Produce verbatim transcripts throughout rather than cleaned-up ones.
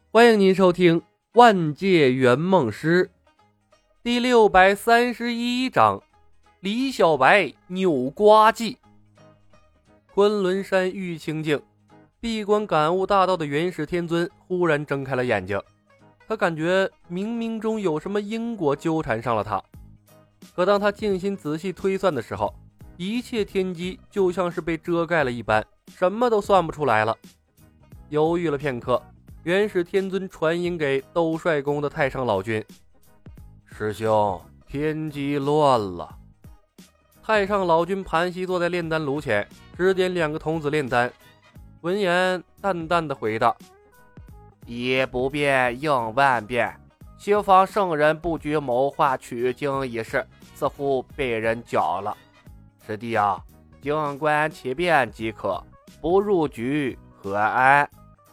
欢迎您收听《万界圆梦师》第六百三十一章李小白扭瓜计。昆仑山玉清境，闭关感悟大道的元始天尊忽然睁开了眼睛，他感觉冥冥中有什么因果纠缠上了他。可当他静心仔细推算的时候，一切天机就像是被遮盖了一般，什么都算不出来了。犹豫了片刻，元始天尊传音给斗帅宫的太上老君：师兄，天机乱了。太上老君盘膝坐在炼丹炉前，指点两个童子炼丹，闻言淡淡的回道： 以不变应万变，西方圣人布局谋划取经一事似乎被人搅了。师弟啊，静观其变即可，不入局何安？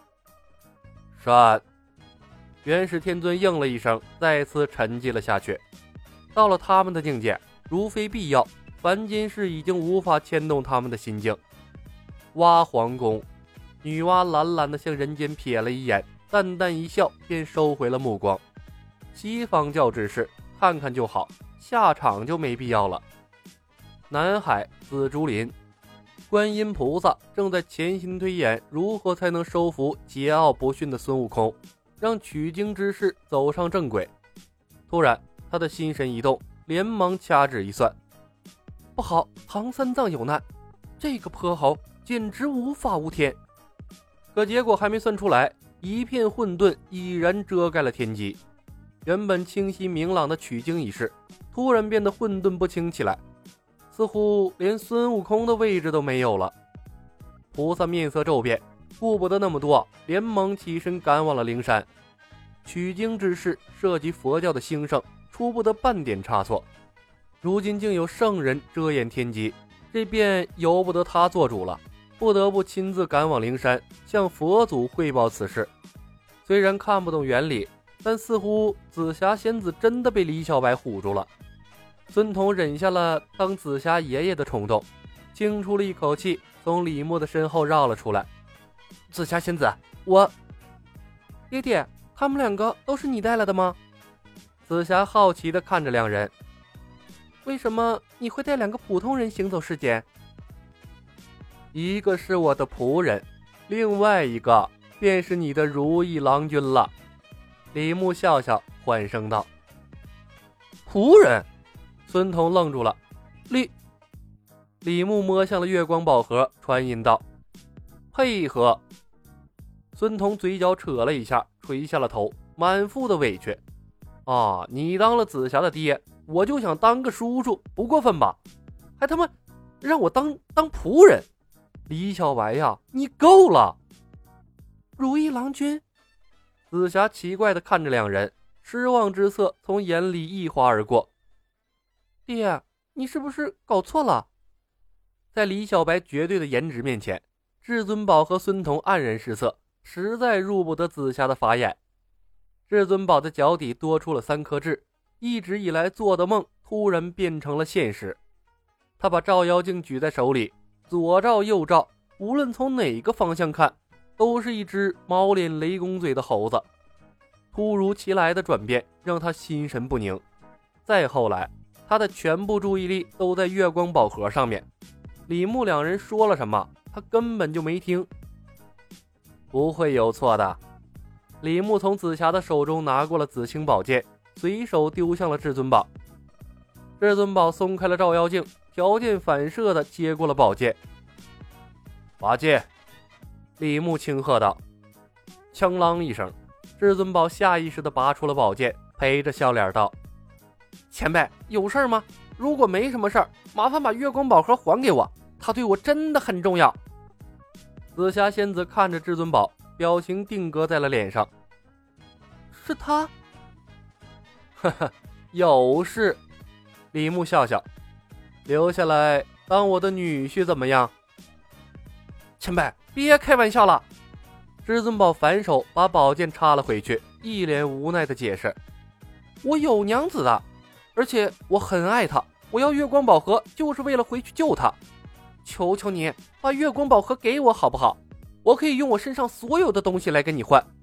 善。元始天尊应了一声，再次沉寂了下去。到了他们的境界，如非必要，凡间事已经无法牵动他们的心境。蛙皇宫，女娲懒懒地向人间瞥了一眼，淡淡一笑，便收回了目光。西方教之事，看看就好，下场就没必要了。南海紫竹林，观音菩萨正在潜心推演如何才能收服桀骜不驯的孙悟空，让取经之事走上正轨。突然他的心神一动，连忙掐指一算，不好，唐三藏有难，这个泼猴简直无法无天。可结果还没算出来，一片混沌已然遮盖了天机。原本清晰明朗的取经一事突然变得混沌不清起来，似乎连孙悟空的位置都没有了。菩萨面色骤变，顾不得那么多，连忙起身赶往了灵山。取经之事涉及佛教的兴盛，出不得半点差错。如今竟有圣人遮掩天机，这便由不得他做主了，不得不亲自赶往灵山，向佛祖汇报此事。虽然看不懂原理，但似乎紫霞仙子真的被李小白唬住了。孙彤忍下了当紫霞爷爷的冲动，轻出了一口气，从李牧的身后绕了出来。紫霞仙子，我……爹爹，他们两个都是你带来的吗？紫霞好奇地看着两人。为什么你会带两个普通人行走世间？一个是我的仆人，另外一个便是你的如意郎君了。李牧笑笑，缓声道。仆人？孙彤愣住了。李李牧摸向了月光宝盒，传音道：配合。孙彤嘴角扯了一下，垂下了头，满腹的委屈。啊，你当了紫霞的爹，我就想当个叔叔，不过分吧？还他妈让我当当仆人！李小白呀，你够了！如意郎君，紫霞奇怪地看着两人，失望之色从眼里一划而过。爹，你是不是搞错了？在李小白绝对的颜值面前，至尊宝和孙彤黯然失色，实在入不得紫霞的法眼。至尊宝的脚底多出了三颗痣，一直以来做的梦突然变成了现实。他把照妖镜举在手里，左照右照，无论从哪个方向看，都是一只猫脸雷公嘴的猴子。突如其来的转变让他心神不宁。再后来，他的全部注意力都在月光宝盒上面。李牧两人说了什么，他根本就没听。不会有错的。李牧从紫霞的手中拿过了紫青宝剑，随手丢向了至尊宝。至尊宝松开了照妖镜，条件反射地接过了宝剑。拔剑！李牧轻喝道。锵啷一声，至尊宝下意识地拔出了宝剑，陪着笑脸道：前辈，有事吗？如果没什么事儿，麻烦把月光宝盒还给我，它对我真的很重要。紫霞仙子看着至尊宝，表情定格在了脸上。是他？呵呵，有事。李牧笑笑，留下来当我的女婿怎么样？前辈，别开玩笑了。至尊宝反手把宝剑插了回去，一脸无奈的解释：我有娘子的，而且我很爱她，我要月光宝盒就是为了回去救她。求求你把月光宝盒给我好不好？我可以用我身上所有的东西来跟你换，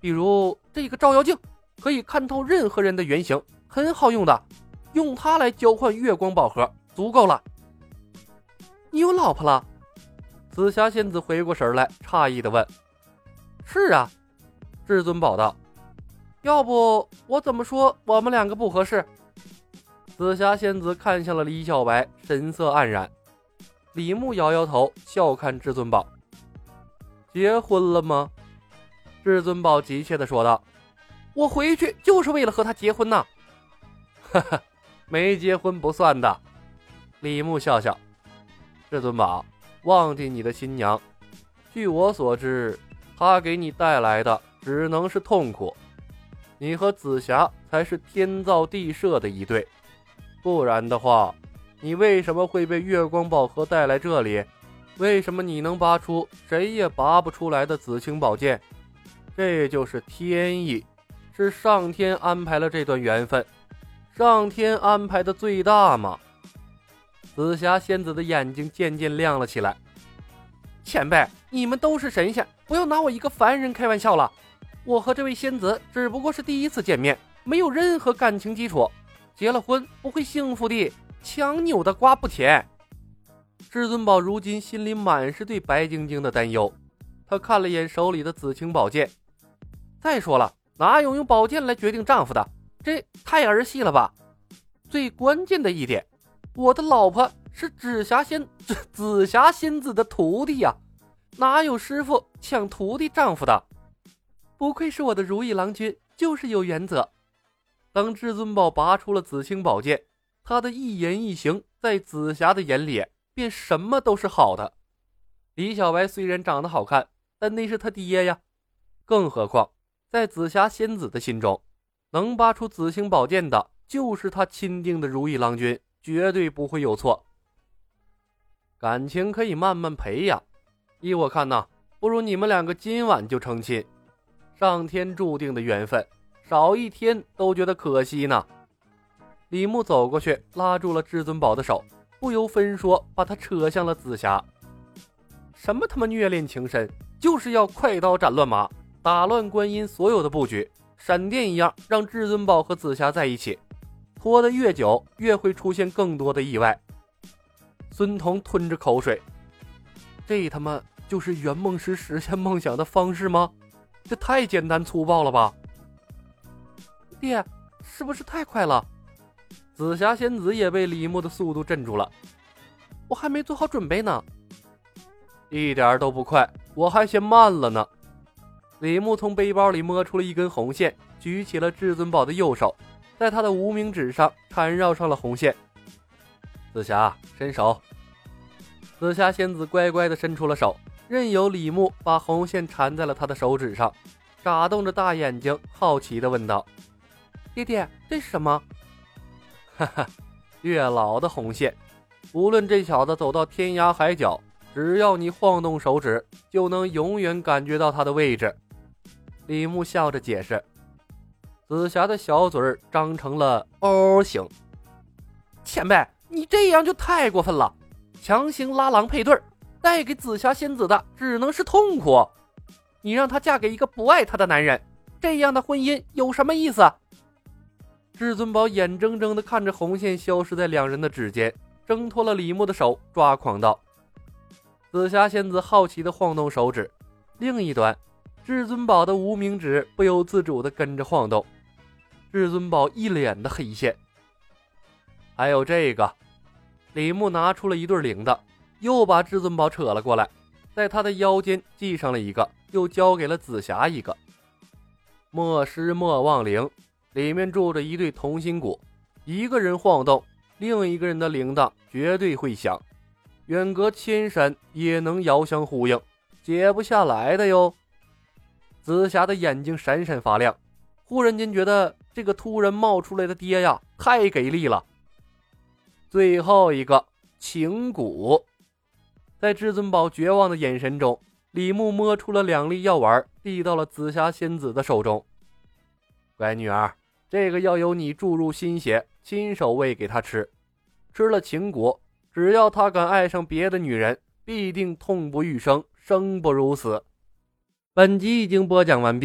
比如这个照妖镜，可以看透任何人的原形，很好用的，用它来交换月光宝盒足够了。你有老婆了？紫霞仙子回过神来，诧异地问。是啊，至尊宝道。要不我怎么说我们两个不合适？紫霞仙子看向了李小白，神色黯然。李牧摇摇头，笑看至尊宝。结婚了吗？至尊宝急切地说道。我回去就是为了和他结婚呢。哈哈，没结婚不算的。李牧笑笑。至尊宝，忘记你的新娘，据我所知，她给你带来的只能是痛苦。你和紫霞才是天造地设的一对，不然的话，你为什么会被月光宝盒带来这里？为什么你能拔出谁也拔不出来的紫青宝剑？这就是天意，是上天安排了这段缘分。上天安排的最大嘛。紫霞仙子的眼睛渐渐亮了起来。前辈，你们都是神仙，不要拿我一个凡人开玩笑了。我和这位仙子只不过是第一次见面，没有任何感情基础，结了婚不会幸福的，强扭的瓜不甜。至尊宝如今心里满是对白晶晶的担忧，他看了眼手里的紫青宝剑。再说了，哪有用宝剑来决定丈夫的？这太儿戏了吧。最关键的一点，我的老婆是紫霞仙紫霞仙子的徒弟呀、啊，哪有师傅抢徒弟丈夫的？不愧是我的如意郎君，就是有原则。当至尊宝拔出了紫青宝剑，他的一言一行在紫霞的眼里便什么都是好的。李小白虽然长得好看，但那是他爹呀。更何况在紫霞仙子的心中，能拔出紫青宝剑的就是他钦定的如意郎君，绝对不会有错。感情可以慢慢培养，依我看呐，不如你们两个今晚就成亲。上天注定的缘分，少一天都觉得可惜呢。李牧走过去拉住了至尊宝的手，不由分说把他扯向了紫霞。什么他妈虐恋情深，就是要快刀斩乱麻，打乱观音所有的布局，闪电一样让至尊宝和紫霞在一起，拖得越久越会出现更多的意外。孙彤吞着口水，这他妈就是圆梦师实现梦想的方式吗？这太简单粗暴了吧。爹，是不是太快了？紫霞仙子也被李牧的速度镇住了。我还没做好准备呢。一点都不快，我还嫌慢了呢。李牧从背包里摸出了一根红线，举起了至尊宝的右手，在他的无名指上缠绕上了红线。紫霞，伸手。紫霞仙子乖乖地伸出了手，任由李牧把红线缠在了他的手指上，眨动着大眼睛，好奇地问道：爹爹，这是什么？哈哈，月老的红线，无论这小子走到天涯海角，只要你晃动手指，就能永远感觉到他的位置。李牧笑着解释。紫霞的小嘴儿张成了 O 型。前辈，你这样就太过分了，强行拉郎配对，带给紫霞仙子的只能是痛苦。你让她嫁给一个不爱她的男人，这样的婚姻有什么意思？至尊宝眼睁睁地看着红线消失在两人的指尖，挣脱了李牧的手，抓狂道。紫霞仙子好奇地晃动手指，另一端至尊宝的无名指不由自主地跟着晃动。至尊宝一脸的黑线。还有这个，李牧拿出了一对铃铛，又把至尊宝扯了过来，在他的腰间系上了一个，又交给了紫霞一个。莫失莫忘铃，里面住着一对同心骨，一个人晃动，另一个人的铃铛绝对会响，远隔千山也能遥相呼应，解不下来的哟。紫霞的眼睛闪闪发亮，忽然间觉得这个突然冒出来的爹呀，太给力了。最后一个情蛊，在至尊宝绝望的眼神中，李牧摸出了两粒药丸，递到了紫霞仙子的手中。乖女儿，这个要由你注入心血，亲手喂给她吃。吃了情蛊，只要她敢爱上别的女人，必定痛不欲生，生不如死。本集已经播讲完毕，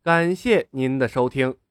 感谢您的收听。